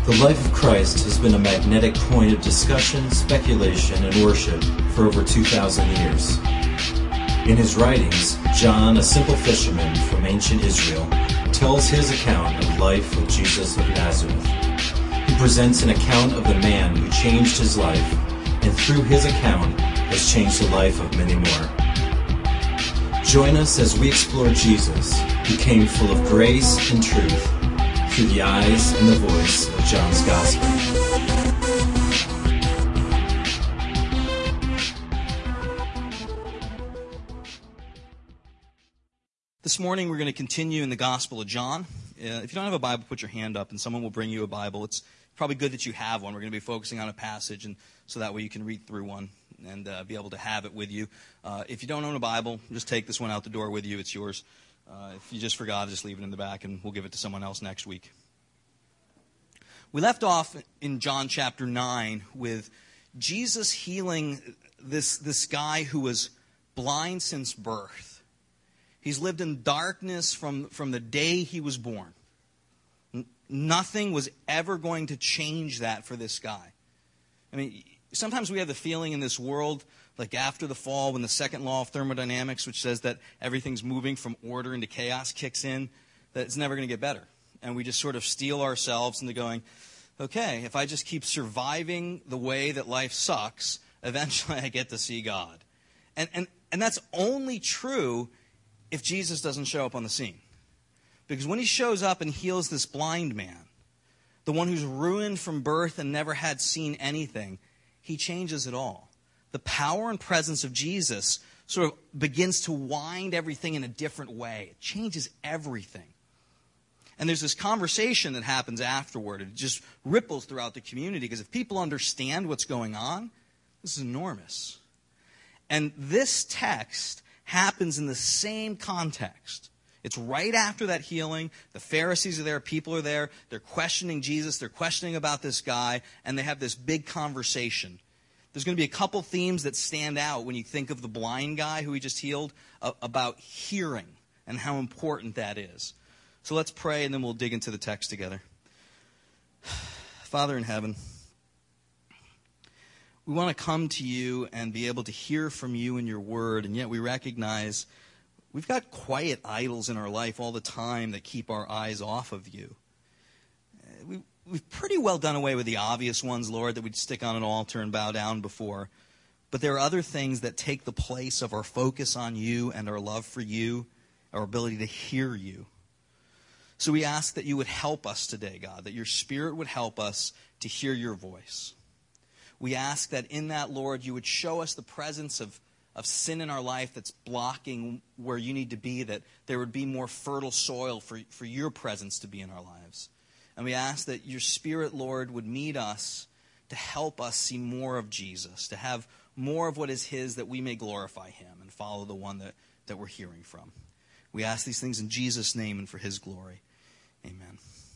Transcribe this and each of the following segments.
The life of Christ has been a magnetic point of discussion, speculation, and worship for over 2,000 years. In his writings, John, a simple fisherman from ancient Israel, tells his account of life with Jesus of Nazareth. He presents an account of the man who changed his life, and through his account has changed the life of many more. Join us as we explore Jesus, who came full of grace and truth, through the eyes and the voice of John's Gospel. This morning we're going to continue in the Gospel of John. If you don't have a Bible, put your hand up and someone will bring you a Bible. It's probably good that you have one. We're going to be focusing on a passage, and so that way you can read through one and be able to have it with you. If you don't own a Bible, just take this one out the door with you. It's yours. If you just forgot, just leave it in the back and we'll give it to someone else next week. We left off in John chapter 9 with Jesus healing this guy who was blind since birth. He's lived in darkness from the day he was born. Nothing was ever going to change that for this guy. I mean, sometimes we have the feeling in this world, like after the fall, when the second law of thermodynamics, which says that everything's moving from order into chaos, kicks in, that it's never going to get better. And we just sort of steel ourselves into going, okay, if I just keep surviving the way that life sucks, eventually I get to see God. And that's only true if Jesus doesn't show up on the scene. Because when he shows up and heals this blind man, the one who's ruined from birth and never had seen anything, he changes it all. The power and presence of Jesus sort of begins to wind everything in a different way. It changes everything. And there's this conversation that happens afterward. It just ripples throughout the community, because if people understand what's going on, this is enormous. And this text happens in the same context. It's right after that healing. The Pharisees are there. People are there. They're questioning Jesus. They're questioning about this guy. And they have this big conversation. There's going to be a couple themes that stand out when you think of the blind guy who he just healed, about hearing and how important that is. So let's pray, and then we'll dig into the text together. Father in heaven, we want to come to you and be able to hear from you in your word, and yet we recognize we've got quiet idols in our life all the time that keep our eyes off of you. We've pretty well done away with the obvious ones, Lord, that we'd stick on an altar and bow down before. But there are other things that take the place of our focus on you and our love for you, our ability to hear you. So we ask that you would help us today, God, that your Spirit would help us to hear your voice. We ask that in that, Lord, you would show us the presence of sin in our life that's blocking where you need to be, that there would be more fertile soil for your presence to be in our lives. And we ask that your Spirit, Lord, would meet us to help us see more of Jesus, to have more of what is his, that we may glorify him and follow the one that we're hearing from. We ask these things in Jesus' name and for his glory. Amen.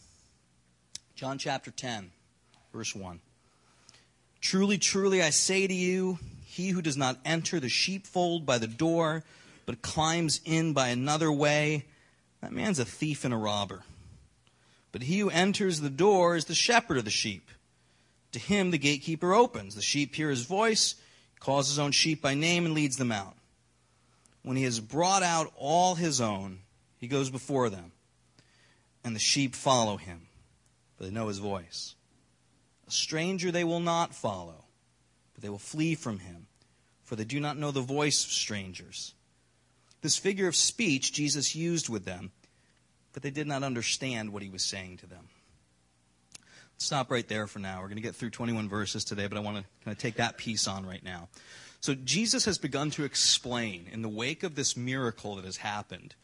John chapter 10, verse 1. Truly, truly, I say to you, he who does not enter the sheepfold by the door, but climbs in by another way, that man's a thief and a robber. But he who enters the door is the shepherd of the sheep. To him the gatekeeper opens. The sheep hear his voice, calls his own sheep by name, and leads them out. When he has brought out all his own, he goes before them. And the sheep follow him, for they know his voice. A stranger they will not follow, but they will flee from him, for they do not know the voice of strangers. This figure of speech Jesus used with them, but they did not understand what he was saying to them. Let's stop right there for now. We're going to get through 21 verses today, but I want to kind of take that piece on right now. So Jesus has begun to explain, in the wake of this miracle that has happened,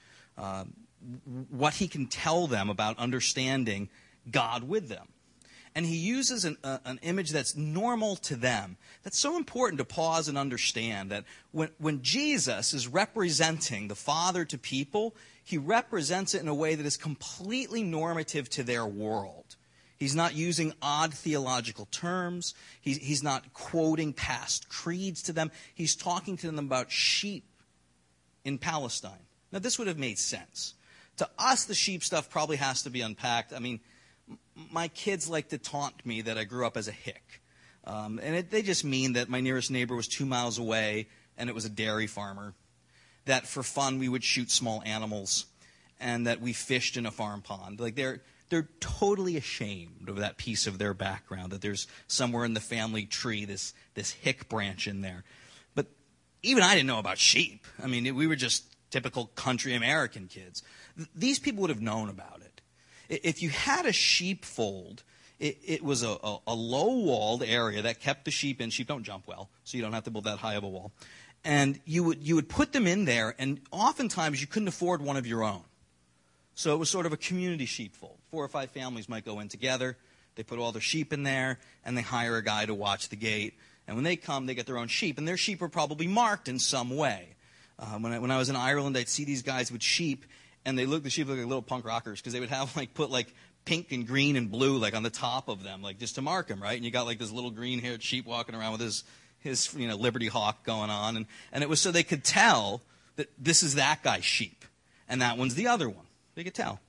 what he can tell them about understanding God with them. And he uses an image that's normal to them, that's so important to pause and understand, that when Jesus is representing the Father to people, he represents it in a way that is completely normative to their world. He's not using odd theological terms. He's not quoting past creeds to them. He's talking to them about sheep in Palestine. Now, this would have made sense. To us, the sheep stuff probably has to be unpacked. I mean, my kids like to taunt me that I grew up as a hick. They just mean that my nearest neighbor was 2 miles away and it was a dairy farmer. That for fun we would shoot small animals and that we fished in a farm pond. Like they're totally ashamed of that piece of their background, that there's somewhere in the family tree this hick branch in there. But even I didn't know about sheep. I mean, we were just typical country American kids. These people would have known about it. If you had a sheepfold, it was a low-walled area that kept the sheep in. Sheep don't jump well, so you don't have to build that high of a wall. And you would put them in there, and oftentimes you couldn't afford one of your own. So it was sort of a community sheepfold. 4 or 5 families might go in together. They put all their sheep in there, and they hire a guy to watch the gate. And when they come, they get their own sheep, and their sheep are probably marked in some way. When I was in Ireland, I'd see these guys with sheep, and the sheep looked like little punk rockers because they would have put pink and green and blue on the top of them, just to mark them, right? And you got this little green-haired sheep walking around with his Liberty Hawk going on, and it was so they could tell that this is that guy's sheep, and that one's the other one. They could tell.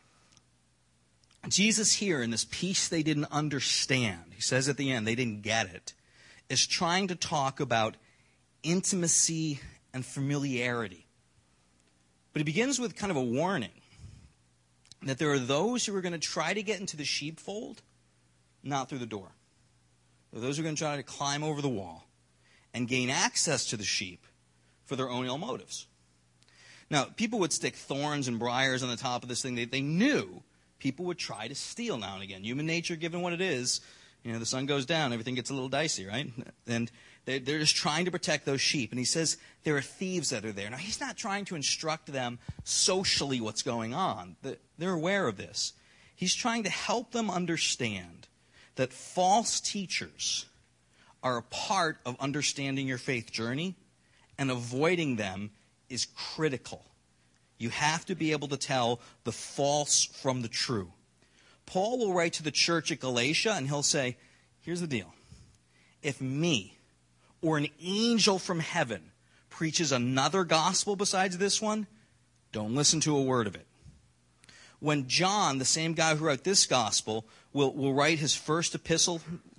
Jesus here, in this piece they didn't understand, he says at the end, they didn't get it, is trying to talk about intimacy and familiarity. But he begins with kind of a warning that there are those who are going to try to get into the sheepfold, not through the door. There are those who are going to try to climb over the wall and gain access to the sheep for their own ill motives. Now, people would stick thorns and briars on the top of this thing. They knew people would try to steal now and again. Human nature, given what it is, the sun goes down, everything gets a little dicey, right? And they're just trying to protect those sheep. And he says there are thieves that are there. Now, he's not trying to instruct them socially what's going on. They're aware of this. He's trying to help them understand that false teachers are a part of understanding your faith journey, and avoiding them is critical. You have to be able to tell the false from the true. Paul will write to the church at Galatia, and he'll say, here's the deal. If me or an angel from heaven preaches another gospel besides this one, don't listen to a word of it. When John, the same guy who wrote this gospel, will write his first epistle,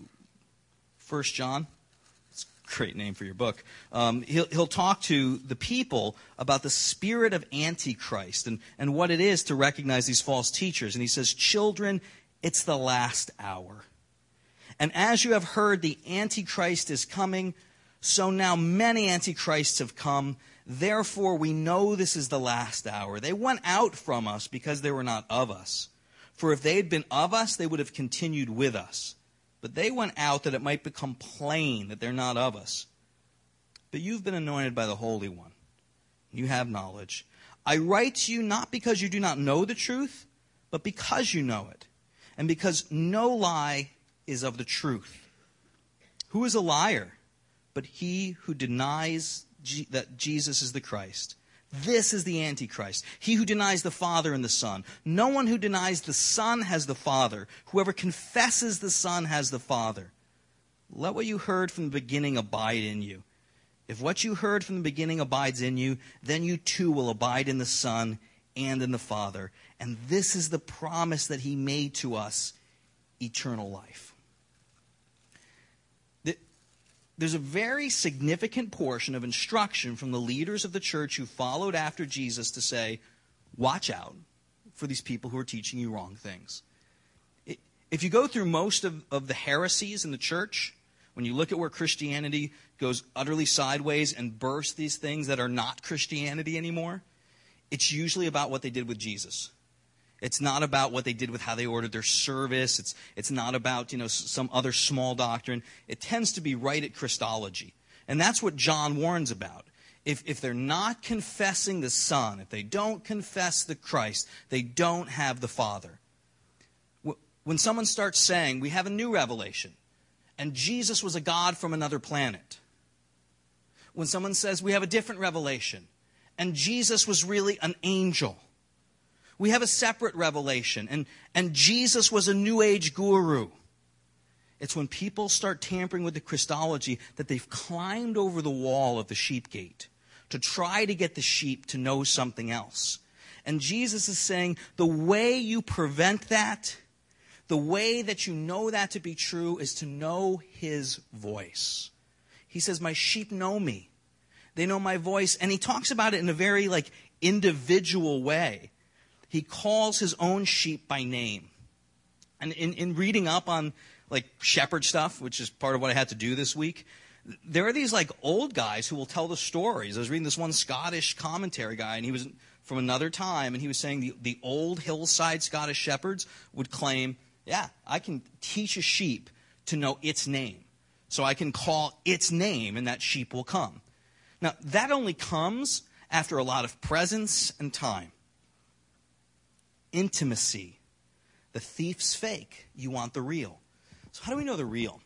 1 John, it's a great name for your book, he'll talk to the people about the spirit of Antichrist and what it is to recognize these false teachers. And he says, children, it's the last hour. And as you have heard, the Antichrist is coming, so now many Antichrists have come. Therefore, we know this is the last hour. They went out from us because they were not of us. For if they had been of us, they would have continued with us. But they went out that it might become plain that they're not of us. But you've been anointed by the Holy One. You have knowledge. I write to you not because you do not know the truth, but because you know it, and because no lie is of the truth. Who is a liar but he who denies that Jesus is the Christ? This is the Antichrist, he who denies the Father and the Son. No one who denies the Son has the Father. Whoever confesses the Son has the Father. Let what you heard from the beginning abide in you. If what you heard from the beginning abides in you, then you too will abide in the Son and in the Father. And this is the promise that he made to us, eternal life. There's a very significant portion of instruction from the leaders of the church who followed after Jesus to say, watch out for these people who are teaching you wrong things. If you go through most of the heresies in the church, when you look at where Christianity goes utterly sideways and bursts these things that are not Christianity anymore, it's usually about what they did with Jesus. It's not about what they did with how they ordered their service. It's not about, some other small doctrine. It tends to be right at Christology. And that's what John warns about. If they're not confessing the Son, if they don't confess the Christ, they don't have the Father. When someone starts saying, we have a new revelation, and Jesus was a God from another planet. When someone says, we have a different revelation, and Jesus was really an angel. We have a separate revelation, and Jesus was a New Age guru. It's when people start tampering with the Christology that they've climbed over the wall of the sheep gate to try to get the sheep to know something else. And Jesus is saying, the way you prevent that, The way that you know that to be true is to know his voice. He says, my sheep know me. They know my voice. And he talks about it in a very individual way. He calls his own sheep by name. And in reading up on shepherd stuff, which is part of what I had to do this week, there are these old guys who will tell the stories. I was reading this one Scottish commentary guy, and he was from another time, and he was saying the old hillside Scottish shepherds would claim, yeah, I can teach a sheep to know its name. So I can call its name, and that sheep will come. Now, that only comes after a lot of presence and time. Intimacy. The thief's fake. You want the real. So how do we know the real?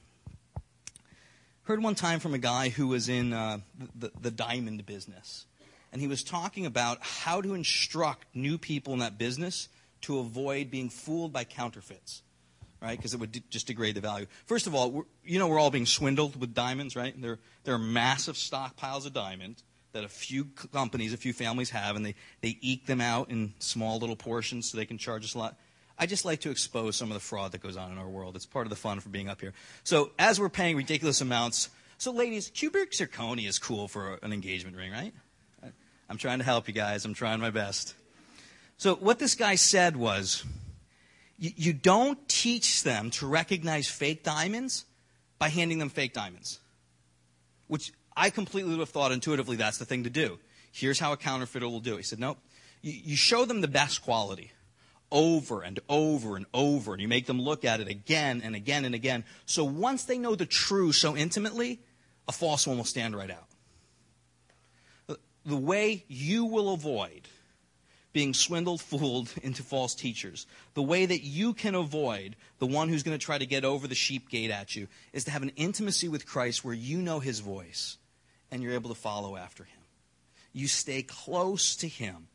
Heard one time from a guy who was in the diamond business. And he was talking about how to instruct new people in that business to avoid being fooled by counterfeits. Right? Because it would just degrade the value. First of all, we're all being swindled with diamonds, right? There are massive stockpiles of diamond that a few companies, a few families have, and they eke them out in small little portions so they can charge us a lot. I just like to expose some of the fraud that goes on in our world. It's part of the fun for being up here. So as we're paying ridiculous amounts, so ladies, cubic zirconia is cool for an engagement ring, right? I'm trying to help you guys. I'm trying my best. So what this guy said was, you don't teach them to recognize fake diamonds by handing them fake diamonds, which I completely would have thought intuitively that's the thing to do. Here's how a counterfeiter will do it. He said, nope. You show them the best quality over and over and over, and you make them look at it again and again and again. So once they know the true so intimately, a false one will stand right out. The way you will avoid being swindled, fooled into false teachers, the way that you can avoid the one who's going to try to get over the sheep gate at you, is to have an intimacy with Christ where you know his voice and you're able to follow after him. You stay close to him.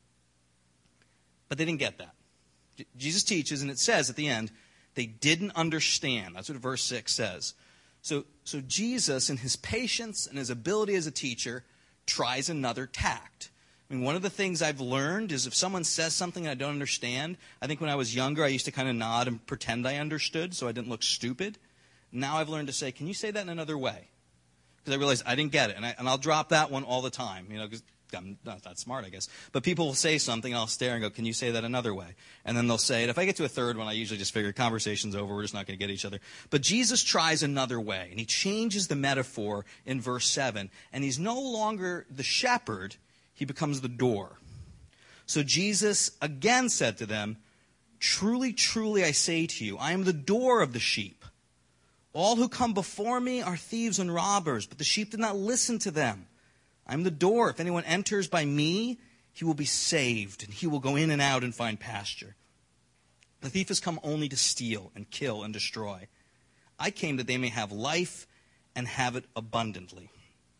But they didn't get that. Jesus teaches, and it says at the end, they didn't understand. That's what verse 6 says. So Jesus, in his patience and his ability as a teacher, tries another tact. I mean, one of the things I've learned is if someone says something I don't understand, I think when I was younger, I used to kind of nod and pretend I understood so I didn't look stupid. Now I've learned to say, can you say that in another way? Because I realized I didn't get it. And I'll drop that one all the time, because I'm not that smart, I guess. But people will say something, and I'll stare and go, can you say that another way? And then they'll say it. If I get to a third one, I usually just figure conversation's over. We're just not going to get each other. But Jesus tries another way, and he changes the metaphor in verse 7. And he's no longer the shepherd. He becomes the door. So Jesus again said to them, truly, truly, I say to you, I am the door of the sheep. All who come before me are thieves and robbers, but the sheep did not listen to them. I am the door. If anyone enters by me, he will be saved, and he will go in and out and find pasture. The thief has come only to steal and kill and destroy. I came that they may have life and have it abundantly.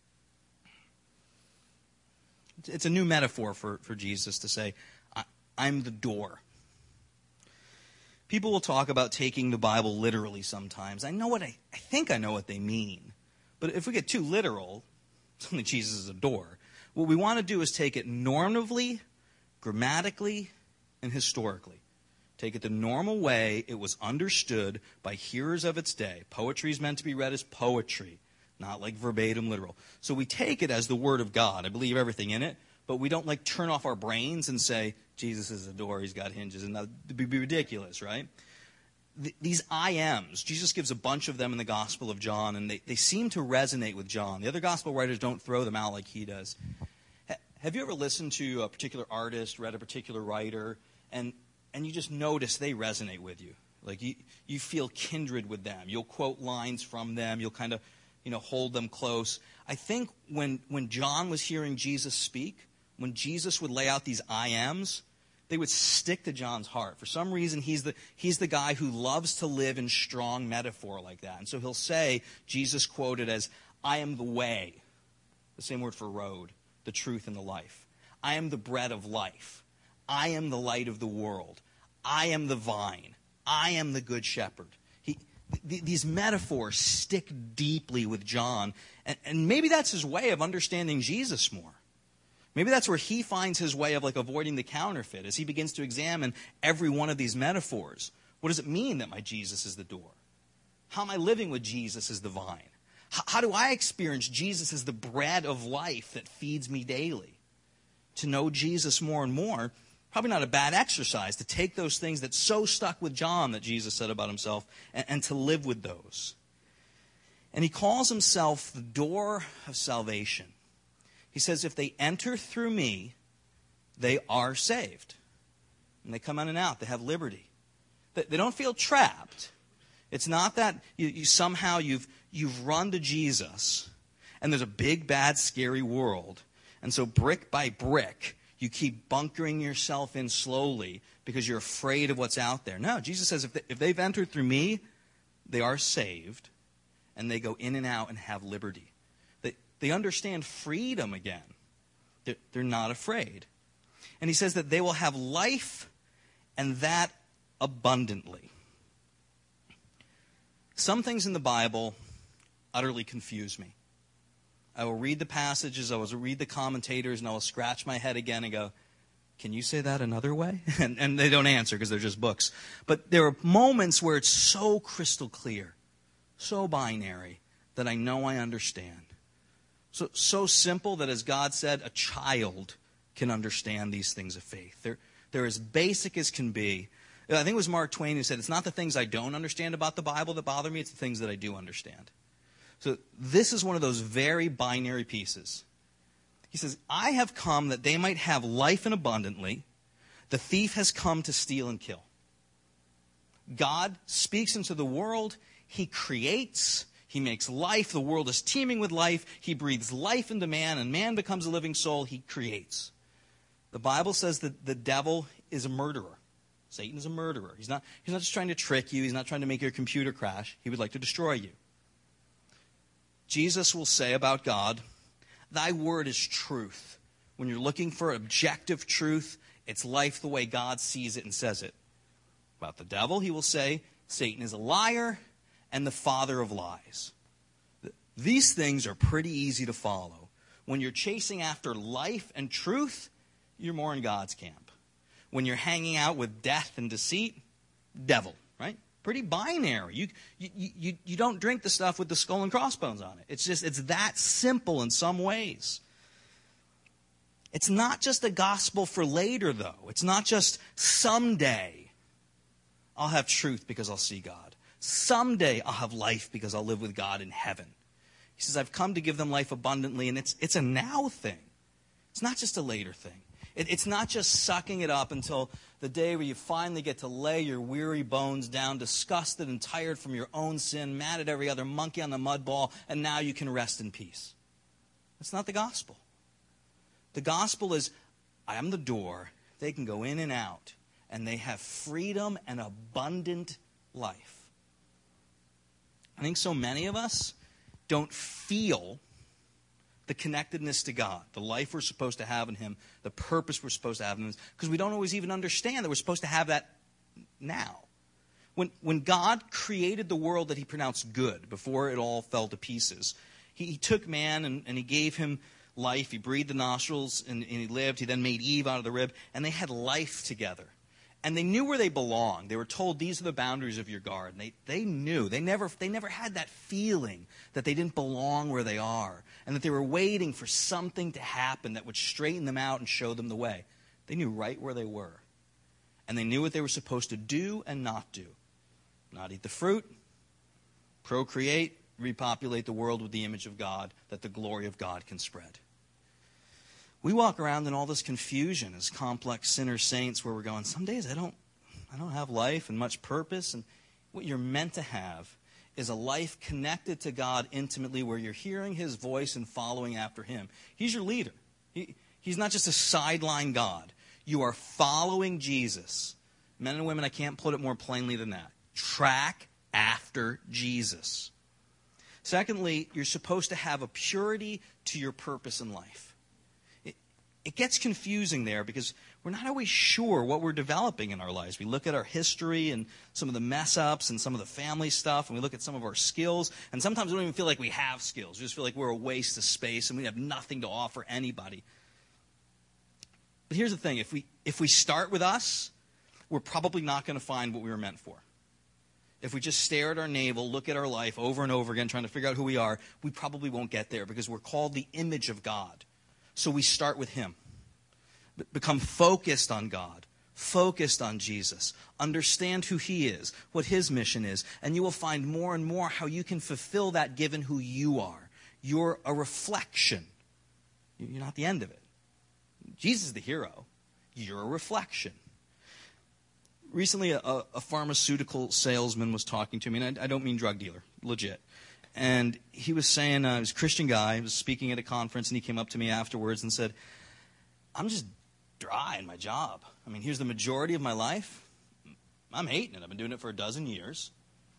It's a new metaphor for Jesus to say, I'm the door. People will talk about taking the Bible literally sometimes. I think I know what they mean. But if we get too literal, suddenly Jesus is a door. What we want to do is take it normatively, grammatically, and historically. Take it the normal way it was understood by hearers of its day. Poetry is meant to be read as poetry, not like verbatim literal. So we take it as the Word of God. I believe everything in it, but we don't turn off our brains and say, Jesus is a door, he's got hinges, and that would be ridiculous, right? These I ams, Jesus gives a bunch of them in the Gospel of John, and they seem to resonate with John. The other Gospel writers don't throw them out like he does. Have you ever listened to a particular artist, read a particular writer, and you just notice they resonate with you? Like you feel kindred with them. You'll quote lines from them. You'll kind of hold them close. I think when John was hearing Jesus speak, when Jesus would lay out these I ams, they would stick to John's heart. For some reason, he's the guy who loves to live in strong metaphor like that. And so he'll say, Jesus quoted as, I am the way, the same word for road, the truth and the life. I am the bread of life. I am the light of the world. I am the vine. I am the good shepherd. These metaphors stick deeply with John. And maybe that's his way of understanding Jesus more. Maybe that's where he finds his way of avoiding the counterfeit as he begins to examine every one of these metaphors. What does it mean that my Jesus is the door? How am I living with Jesus as the vine? How do I experience Jesus as the bread of life that feeds me daily? To know Jesus more and more, probably not a bad exercise to take those things that so stuck with John that Jesus said about himself and to live with those. And he calls himself the door of salvation. He says, if they enter through me, they are saved. And they come in and out. They have liberty. They don't feel trapped. It's not that you've run to Jesus and there's a big, bad, scary world. And so brick by brick, you keep bunkering yourself in slowly because you're afraid of what's out there. No, Jesus says if they've entered through me, they are saved. And they go in and out and have liberty. They understand freedom again. They're not afraid. And he says that they will have life, and that abundantly. Some things in the Bible utterly confuse me. I will read the passages, I will read the commentators, and I will scratch my head again and go, can you say that another way? And they don't answer because they're just books. But there are moments where it's so crystal clear, so binary, that I know I understand. So simple that, as God said, a child can understand these things of faith. They're as basic as can be. I think it was Mark Twain who said, it's not the things I don't understand about the Bible that bother me, it's the things that I do understand. So this is one of those very binary pieces. He says, I have come that they might have life and abundantly. The thief has come to steal and kill. God speaks into the world. He creates. He makes life. The world is teeming with life. He breathes life into man, and man becomes a living soul. He creates. The Bible says that the devil is a murderer. Satan is a murderer. He's not just trying to trick you. He's not trying to make your computer crash. He would like to destroy you. Jesus will say about God, thy word is truth. When you're looking for objective truth, it's life the way God sees it and says it. About the devil, he will say, Satan is a liar and the father of lies. These things are pretty easy to follow. When you're chasing after life and truth, you're more in God's camp. When you're hanging out with death and deceit, devil, right? Pretty binary. You don't drink the stuff with the skull and crossbones on it. It's that simple in some ways. It's not just a gospel for later, though. It's not just someday I'll have truth because I'll see God. Someday I'll have life because I'll live with God in heaven. He says, I've come to give them life abundantly, and it's a now thing. It's not just a later thing. It's not just sucking it up until the day where you finally get to lay your weary bones down, disgusted and tired from your own sin, mad at every other monkey on the mud ball, and now you can rest in peace. That's not the gospel. The gospel is, I am the door. They can go in and out, and they have freedom and abundant life. I think so many of us don't feel the connectedness to God, the life we're supposed to have in Him, the purpose we're supposed to have in Him, because we don't always even understand that we're supposed to have that now. When God created the world that He pronounced good before it all fell to pieces, He took man and He gave him life. He breathed the nostrils and he lived. He then made Eve out of the rib, and they had life together. And they knew where they belonged. They were told, these are the boundaries of your garden. They knew. They never had that feeling that they didn't belong where they are and that they were waiting for something to happen that would straighten them out and show them the way. They knew right where they were. And they knew what they were supposed to do and not do. Not eat the fruit, procreate, repopulate the world with the image of God, that the glory of God can spread. We walk around in all this confusion as complex sinner saints where we're going, some days I don't have life and much purpose. And what you're meant to have is a life connected to God intimately, where you're hearing His voice and following after Him. He's your leader. He's not just a sideline God. You are following Jesus. Men and women, I can't put it more plainly than that. Track after Jesus. Secondly, you're supposed to have a purity to your purpose in life. It gets confusing there because we're not always sure what we're developing in our lives. We look at our history and some of the mess-ups and some of the family stuff, and we look at some of our skills, and sometimes we don't even feel like we have skills. We just feel like we're a waste of space and we have nothing to offer anybody. But here's the thing. If we start with us, we're probably not going to find what we were meant for. if we just stare at our navel, look at our life over and over again, trying to figure out who we are, we probably won't get there because we're called the image of God. So we start with him. Become focused on God, focused on Jesus. Understand who he is, what his mission is, and you will find more and more how you can fulfill that given who you are. You're a reflection. You're not the end of it. Jesus is the hero. You're a reflection. Recently, a pharmaceutical salesman was talking to me, and I don't mean drug dealer, legit. And he was saying, he was a Christian guy, he was speaking at a conference, and he came up to me afterwards and said, I'm just dry in my job. I mean, here's the majority of my life. I'm hating it. I've been doing it for 12 years.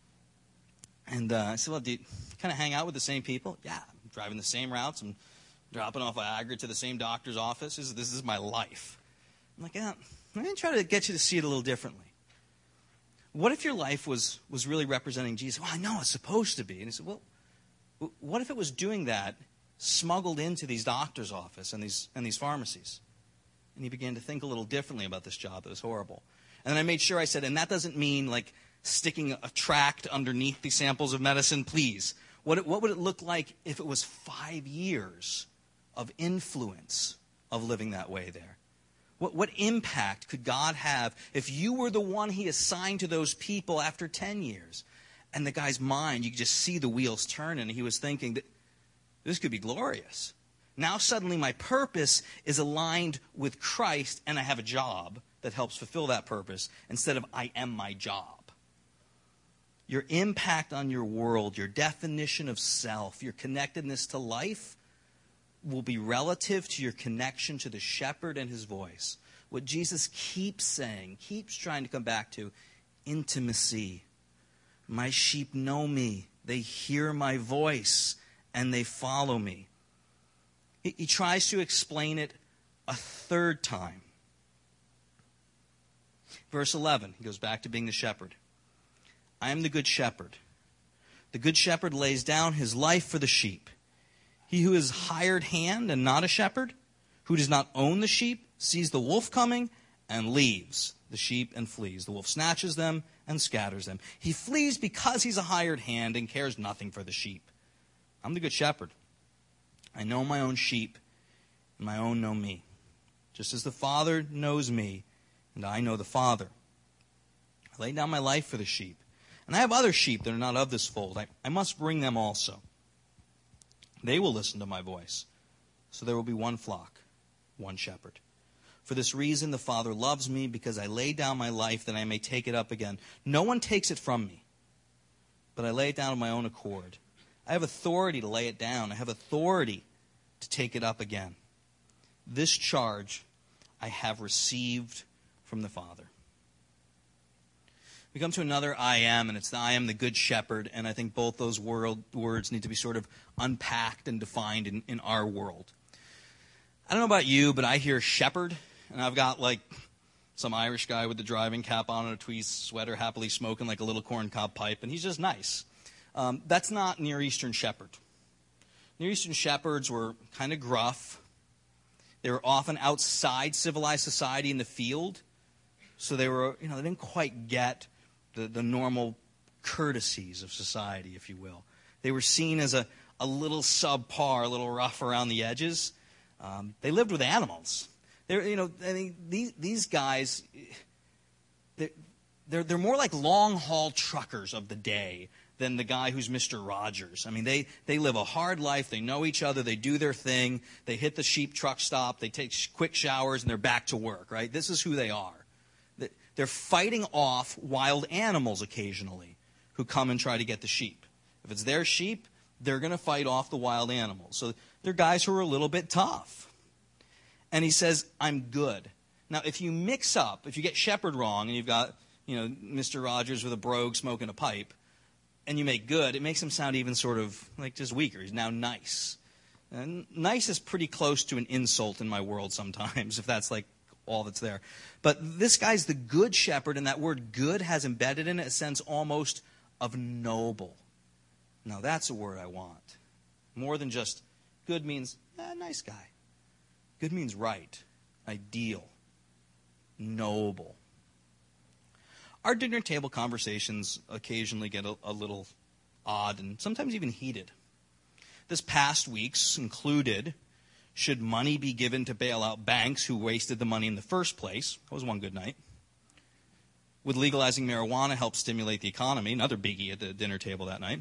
And I said, well, do you kind of hang out with the same people? Yeah, I'm driving the same routes. I'm dropping off Viagra to the same doctor's office. This is my life. I'm like, yeah, I'm going to try to get you to see it a little differently. What if your life was really representing Jesus? Well, I know it's supposed to be. And he said, well, what if it was doing that smuggled into these doctor's office and these pharmacies? And he began to think a little differently about this job that was horrible. And then I made sure I said, and that doesn't mean like sticking a tract underneath the samples of medicine, please. What would it look like if it was 5 years of influence of living that way there? What impact could God have if you were the one he assigned to those people after 10 years? And the guy's mind, you could just see the wheels turning, and he was thinking that this could be glorious. Now suddenly my purpose is aligned with Christ, and I have a job that helps fulfill that purpose instead of I am my job. Your impact on your world, your definition of self, your connectedness to life will be relative to your connection to the shepherd and his voice. What Jesus keeps saying, keeps trying to come back to, intimacy. My sheep know me. They hear my voice, and they follow me. He tries to explain it a third time. Verse 11, he goes back to being the shepherd. I am the good shepherd. The good shepherd lays down his life for the sheep. He who is hired hand and not a shepherd, who does not own the sheep, sees the wolf coming and leaves the sheep and flees. The wolf snatches them and scatters them. He flees because he's a hired hand and cares nothing for the sheep. I'm the good shepherd. I know my own sheep, and my own know me. Just as the Father knows me, and I know the Father. I lay down my life for the sheep. And I have other sheep that are not of this fold. I must bring them also. They will listen to my voice. So there will be one flock, one shepherd. For this reason the Father loves me, because I lay down my life that I may take it up again. No one takes it from me, but I lay it down of my own accord. I have authority to lay it down. I have authority to take it up again. This charge I have received from the Father. We come to another I am, and it's the I am the good shepherd, and I think both those words need to be sort of unpacked and defined in our world. I don't know about you, but I hear shepherd, and I've got like some Irish guy with the driving cap on and a tweed sweater happily smoking like a little corncob pipe, and he's just nice. That's not Near Eastern shepherd. Near Eastern shepherds were kind of gruff. They were often outside civilized society in the field. So they were, they didn't quite get the normal courtesies of society, if you will. They were seen as a little subpar, a little rough around the edges. They lived with animals. These guys, they're more like long-haul truckers of the day than the guy who's Mr. Rogers. I mean, they live a hard life. They know each other. They do their thing. They hit the sheep truck stop. They take quick showers, and they're back to work, right? This is who they are. They're fighting off wild animals occasionally who come and try to get the sheep. If it's their sheep, they're going to fight off the wild animals. So they're guys who are a little bit tough. And he says, I'm good. Now, if you get shepherd wrong, and you've got, Mr. Rogers with a brogue smoking a pipe, and you make good, it makes him sound even sort of like just weaker. He's now nice. And nice is pretty close to an insult in my world sometimes, if that's like all that's there. But this guy's the good shepherd, and that word good has embedded in it a sense almost of noble. Now that's a word I want. More than just good means nice guy. Good means right, ideal, noble. our dinner table conversations occasionally get a little odd and sometimes even heated. This past week's included, should money be given to bail out banks who wasted the money in the first place? That was one good night. Would legalizing marijuana help stimulate the economy? Another biggie at the dinner table that night.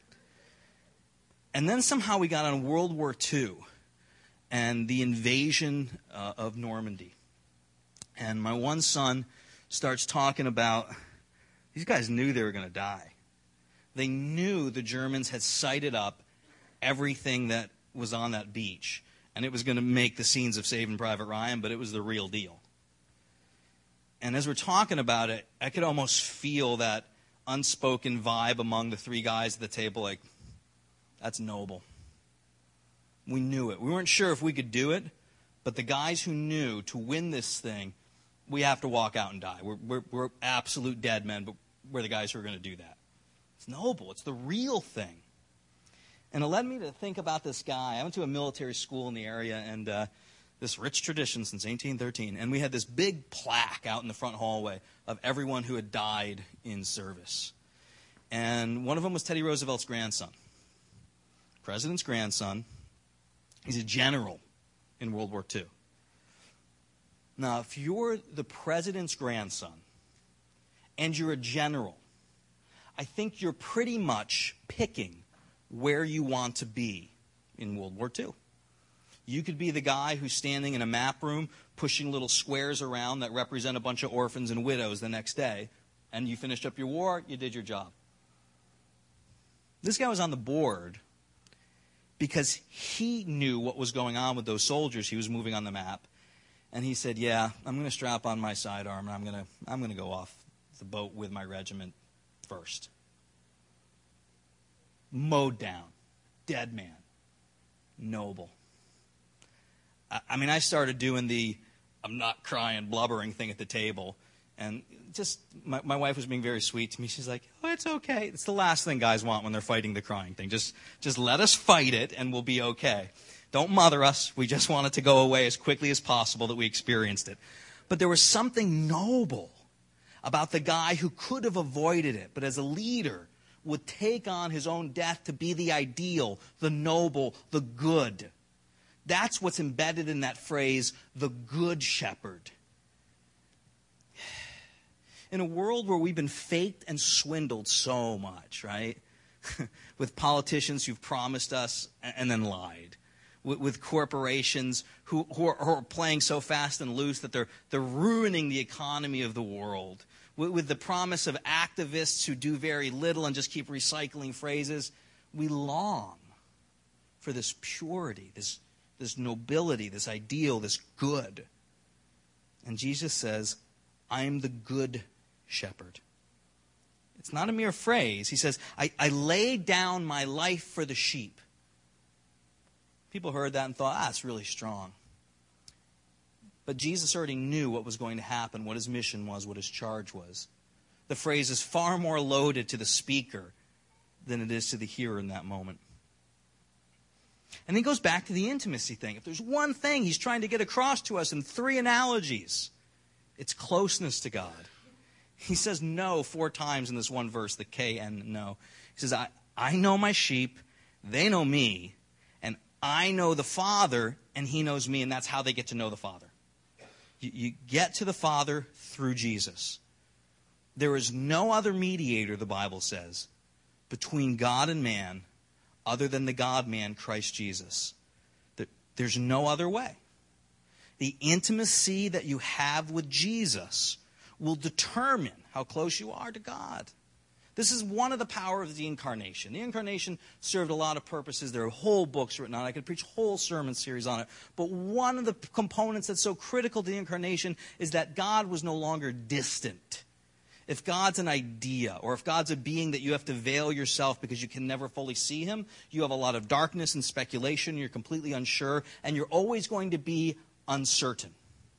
And then somehow we got on World War II and the invasion of Normandy. And my one son starts talking about, these guys knew they were going to die. They knew the Germans had sighted up everything that was on that beach. And it was going to make the scenes of Saving Private Ryan, but it was the real deal. And as we're talking about it, I could almost feel that unspoken vibe among the three guys at the table, like, that's noble. We knew it. We weren't sure if we could do it, but the guys who knew to win this thing, we have to walk out and die. We're absolute dead men, but we're the guys who are going to do that. It's noble. It's the real thing. And it led me to think about this guy. I went to a military school in the area, and this rich tradition since 1813. And we had this big plaque out in the front hallway of everyone who had died in service. And one of them was Teddy Roosevelt's grandson. President's grandson. He's a general in World War II. Now, if you're the president's grandson and you're a general, I think you're pretty much picking where you want to be in World War II. You could be the guy who's standing in a map room pushing little squares around that represent a bunch of orphans and widows the next day, and you finished up your war, you did your job. This guy was on the board because he knew what was going on with those soldiers he was moving on the map. And he said, yeah, I'm going to strap on my sidearm, and I'm going to go off the boat with my regiment first. Mowed down. Dead man. Noble. I mean, I started doing the I'm not crying, blubbering thing at the table. And just, my wife was being very sweet to me. She's like, oh, it's okay. It's the last thing guys want when they're fighting the crying thing. Just let us fight it, and we'll be okay. Don't mother us. We just want it to go away as quickly as possible that we experienced it. But there was something noble about the guy who could have avoided it, but as a leader would take on his own death to be the ideal, the noble, the good. That's what's embedded in that phrase, the good shepherd. In a world where we've been faked and swindled so much, right? With politicians who've promised us and then lied. With corporations who are playing so fast and loose that they're ruining the economy of the world. With the promise of activists who do very little and just keep recycling phrases. We long for this purity, this nobility, this ideal, this good. And Jesus says, I'm the good shepherd. It's not a mere phrase. He says, I lay down my life for the sheep. People heard that and thought, that's really strong. But Jesus already knew what was going to happen, what his mission was, what his charge was. The phrase is far more loaded to the speaker than it is to the hearer in that moment. And he goes back to the intimacy thing. If there's one thing he's trying to get across to us in 3 analogies, it's closeness to God. He says no 4 times in this one verse, the K-N, no. He says, I know my sheep, they know me, and I know the Father, and he knows me, and that's how they get to know the Father. You get to the Father through Jesus. There is no other mediator, the Bible says, between God and man other than the God-man, Christ Jesus. There's no other way. The intimacy that you have with Jesus will determine how close you are to God. This is one of the powers of the Incarnation. The Incarnation served a lot of purposes. There are whole books written on it. I could preach a whole sermon series on it. But one of the components that's so critical to the Incarnation is that God was no longer distant. If God's an idea, or if God's a being that you have to veil yourself because you can never fully see him, you have a lot of darkness and speculation, you're completely unsure, and you're always going to be uncertain.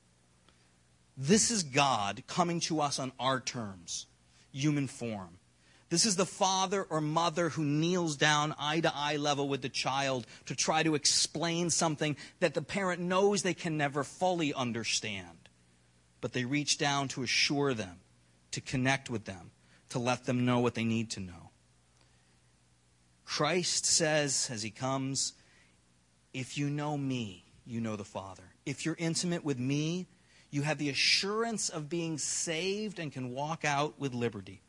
This is God coming to us on our terms, human form. This is the father or mother who kneels down eye-to-eye level with the child to try to explain something that the parent knows they can never fully understand. But they reach down to assure them to connect with them, to let them know what they need to know. Christ says as he comes, if you know me, you know the Father. If you're intimate with me, you have the assurance of being saved and can walk out with liberty.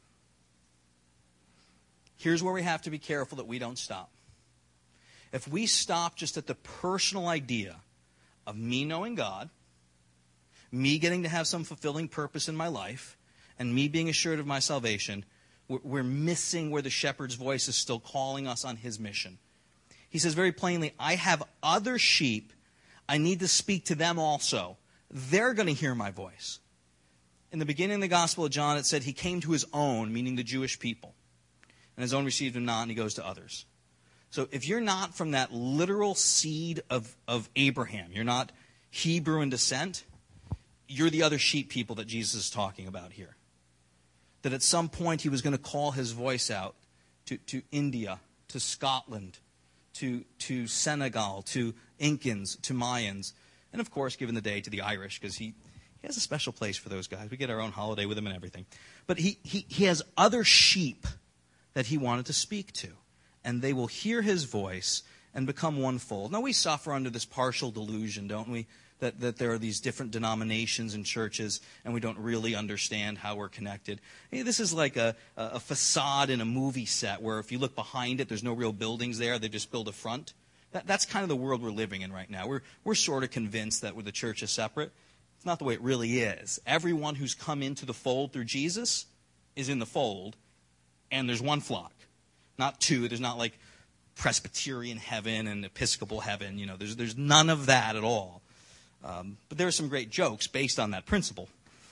Here's where we have to be careful that we don't stop. If we stop just at the personal idea of me knowing God, me getting to have some fulfilling purpose in my life, and me being assured of my salvation, we're missing where the shepherd's voice is still calling us on his mission. He says very plainly, I have other sheep. I need to speak to them also. They're going to hear my voice. In the beginning of the Gospel of John, it said he came to his own, meaning the Jewish people. And his own received him not, and he goes to others. So if you're not from that literal seed of Abraham, you're not Hebrew in descent, you're the other sheep people that Jesus is talking about here. That at some point he was going to call his voice out to India, to Scotland, to Senegal, to Incans, to Mayans, and of course, given the day, to the Irish, because he has a special place for those guys. We get our own holiday with him and everything. But he has other sheep that he wanted to speak to, and they will hear his voice and become one fold. Now, we suffer under this partial delusion, don't we? That there are these different denominations and churches, and we don't really understand how we're connected. Hey, this is like a facade in a movie set where if you look behind it, there's no real buildings there. They just build a front. That's kind of the world we're living in right now. We're sort of convinced that the church is separate. It's not the way it really is. Everyone who's come into the fold through Jesus is in the fold, and there's one flock, not two. There's not like Presbyterian heaven and Episcopal heaven. There's none of that at all. But there are some great jokes based on that principle.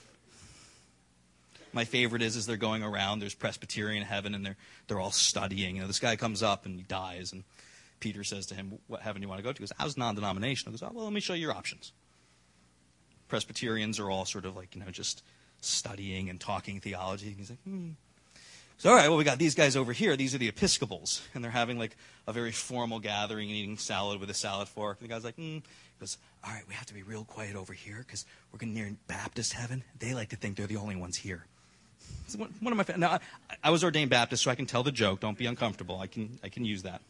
My favorite is they're going around, there's Presbyterian heaven, and they're all studying. This guy comes up and he dies, and Peter says to him, what heaven do you want to go to? He goes, I was non-denominational. He goes, well, let me show you your options. Presbyterians are all sort of like, just studying and talking theology. And he's like, So, all right, well, we got these guys over here. These are the Episcopals, and they're having like a very formal gathering and eating salad with a salad fork. And the guy's like, He goes, all right, we have to be real quiet over here because we're going near Baptist heaven. They like to think they're the only ones here. So one of my now, I was ordained Baptist, so I can tell the joke. Don't be uncomfortable. I can use that.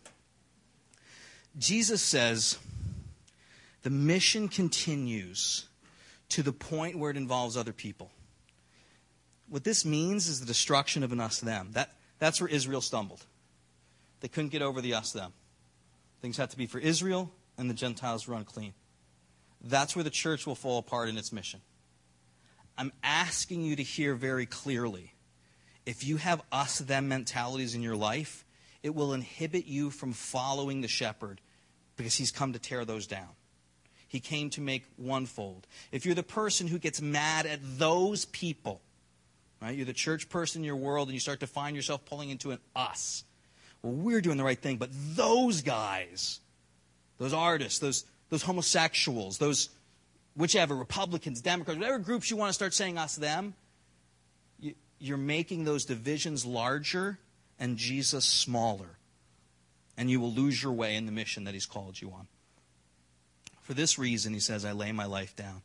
Jesus says the mission continues to the point where it involves other people. What this means is the destruction of an us-them. That's where Israel stumbled. They couldn't get over the us-them. Things had to be for Israel, and the Gentiles were unclean. That's where the church will fall apart in its mission. I'm asking you to hear very clearly. If you have us-them mentalities in your life, it will inhibit you from following the shepherd because he's come to tear those down. He came to make one fold. If you're the person who gets mad at those people, right? You're the church person in your world, and you start to find yourself pulling into an us. Well, we're doing the right thing, but those guys, those artists, those homosexuals, those whichever, Republicans, Democrats, whatever groups you want to start saying us, them, you're making those divisions larger and Jesus smaller. And you will lose your way in the mission that he's called you on. For this reason, he says, I lay my life down.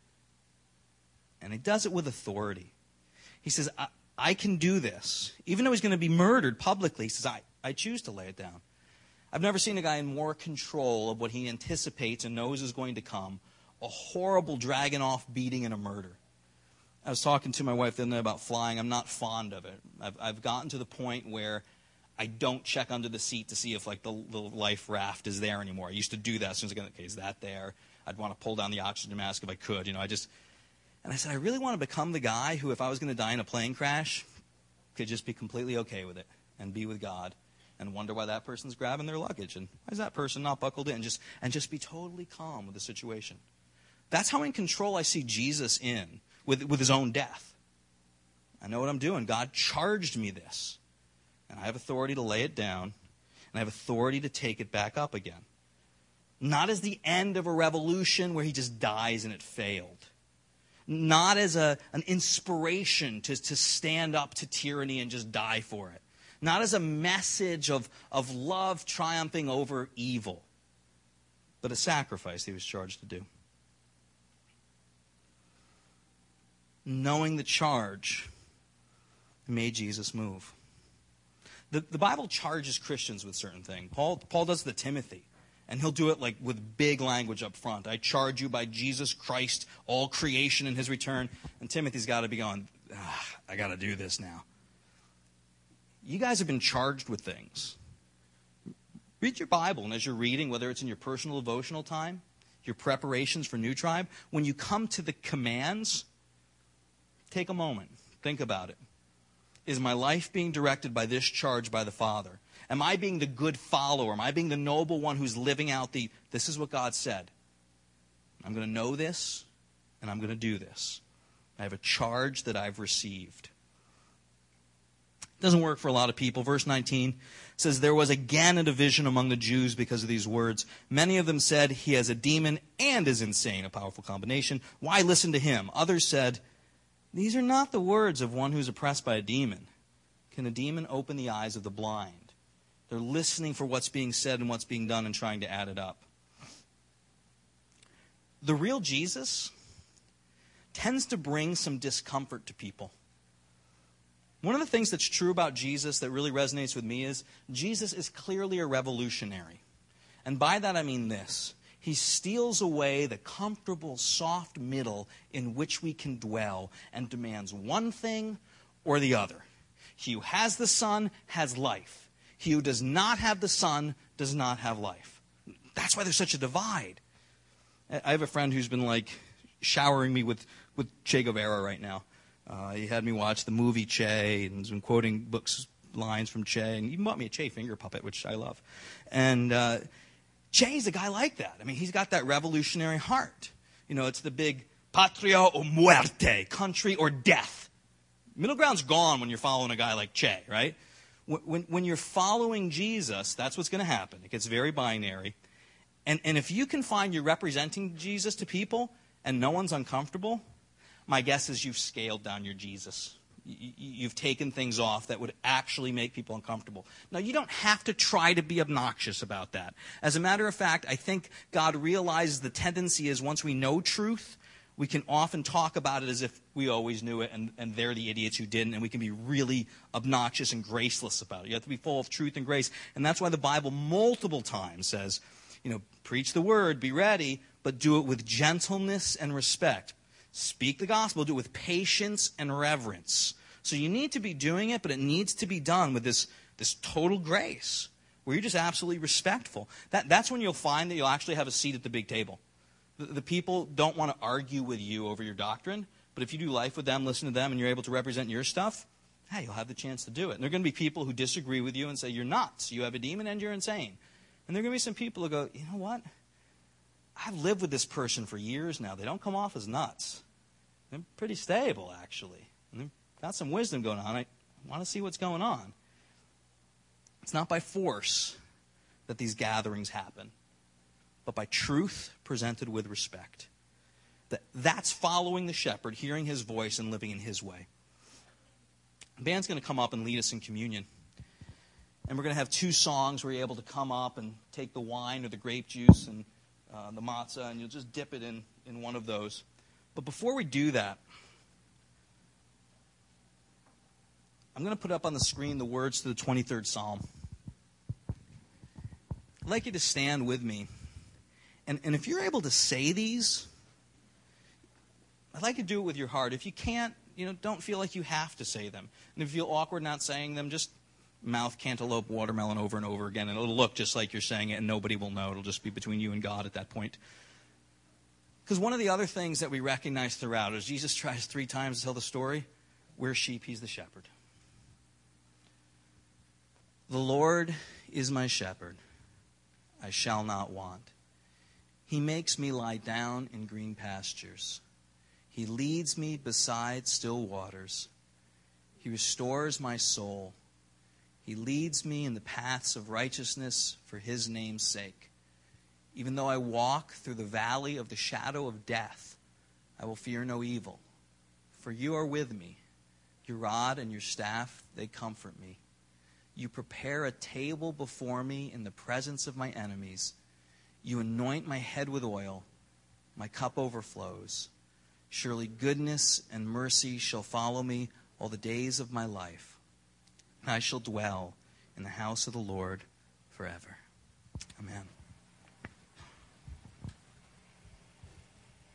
And he does it with authority. He says, I can do this. Even though he's going to be murdered publicly, he says, I choose to lay it down. I've never seen a guy in more control of what he anticipates and knows is going to come. A horrible dragging off beating and a murder. I was talking to my wife the other day about flying. I'm not fond of it. I've gotten to the point where I don't check under the seat to see if like the life raft is there anymore. I used to do that as soon as I got, okay, is that there? I'd want to pull down the oxygen mask if I could. And I said, I really want to become the guy who, if I was going to die in a plane crash, could just be completely okay with it and be with God and wonder why that person's grabbing their luggage and why is that person not buckled in, and just be totally calm with the situation. That's how in control I see Jesus in with his own death. I know what I'm doing. God charged me this. And I have authority to lay it down. And I have authority to take it back up again. Not as the end of a revolution where he just dies and it failed. Not as an inspiration to stand up to tyranny and just die for it. Not as a message of love triumphing over evil. But a sacrifice he was charged to do. Knowing the charge, made Jesus move. The Bible charges Christians with certain things. Paul does the Timothy, and he'll do it like with big language up front. I charge you by Jesus Christ, all creation in his return. And Timothy's got to be going, I got to do this now. You guys have been charged with things. Read your Bible, and as you're reading, whether it's in your personal devotional time, your preparations for New Tribe, when you come to the commands, take a moment. Think about it. Is my life being directed by this charge by the Father? Am I being the good follower? Am I being the noble one who's living out this is what God said. I'm going to know this, and I'm going to do this. I have a charge that I've received. It doesn't work for a lot of people. Verse 19 says, there was again a division among the Jews because of these words. Many of them said, he has a demon and is insane, a powerful combination. Why listen to him? Others said, these are not the words of one who's oppressed by a demon. Can a demon open the eyes of the blind? They're listening for what's being said and what's being done and trying to add it up. The real Jesus tends to bring some discomfort to people. One of the things that's true about Jesus that really resonates with me is Jesus is clearly a revolutionary. And by that I mean this. He steals away the comfortable, soft middle in which we can dwell and demands one thing or the other. He who has the Son has life. He who does not have the Son does not have life. That's why there's such a divide. I have a friend who's been like showering me with Che Guevara right now. He had me watch the movie Che and has been quoting lines from Che. And he even bought me a Che finger puppet, which I love. And Che's a guy like that. I mean, he's got that revolutionary heart. You know, it's the big patria o muerte, country or death. Middle ground's gone when you're following a guy like Che, right? When you're following Jesus, that's what's going to happen. It gets very binary. And if you can find you're representing Jesus to people and no one's uncomfortable, my guess is you've scaled down your Jesus. You've taken things off that would actually make people uncomfortable. Now, you don't have to try to be obnoxious about that. As a matter of fact, I think God realizes the tendency is once we know truth, we can often talk about it as if we always knew it and they're the idiots who didn't, and we can be really obnoxious and graceless about it. You have to be full of truth and grace. And that's why the Bible multiple times says, preach the word, be ready, but do it with gentleness and respect. Speak the gospel, do it with patience and reverence. So you need to be doing it, but it needs to be done with this total grace, where you're just absolutely respectful. That's when you'll find that you'll actually have a seat at the big table. The people don't want to argue with you over your doctrine, but if you do life with them, listen to them, and you're able to represent your stuff, you'll have the chance to do it. And there are going to be people who disagree with you and say, you're nuts, you have a demon, and you're insane. And there are going to be some people who go, you know what? I've lived with this person for years now. They don't come off as nuts. They're pretty stable, actually. And they've got some wisdom going on. I want to see what's going on. It's not by force that these gatherings happen, but by truth presented with respect. That's following the shepherd, hearing his voice, and living in his way. The band's going to come up and lead us in communion. And we're going to have 2 songs where you're able to come up and take the wine or the grape juice and the matzah, and you'll just dip it in one of those. But before we do that, I'm going to put up on the screen the words to the 23rd Psalm. I'd like you to stand with me. And if you're able to say these, I'd like you to do it with your heart. If you can't, don't feel like you have to say them. And if you feel awkward not saying them, just mouth cantaloupe watermelon over and over again, and it'll look just like you're saying it, and nobody will know. It'll just be between you and God at that point. Because one of the other things that we recognize throughout is Jesus tries 3 times to tell the story. We're sheep, he's the shepherd. The Lord is my shepherd. I shall not want. He makes me lie down in green pastures. He leads me beside still waters. He restores my soul. He leads me in the paths of righteousness for his name's sake. Even though I walk through the valley of the shadow of death, I will fear no evil. For you are with me. Your rod and your staff, they comfort me. You prepare a table before me in the presence of my enemies. You anoint my head with oil. My cup overflows. Surely goodness and mercy shall follow me all the days of my life. I shall dwell in the house of the Lord forever. Amen.